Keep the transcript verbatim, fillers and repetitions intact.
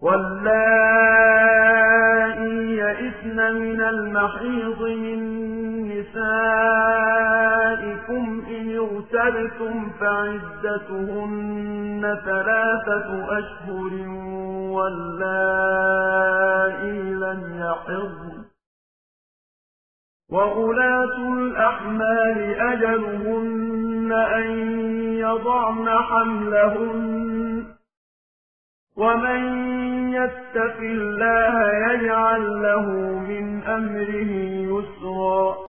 واللائي يئسن من المحيض من نسائكم إن ارتبتم فعدتهن ثلاثة أشهر واللائي لم يحضن وأولاة الأحمال أجلهن أن يضعن حملهن ومن يتق الله يجعل له من أمره يسرا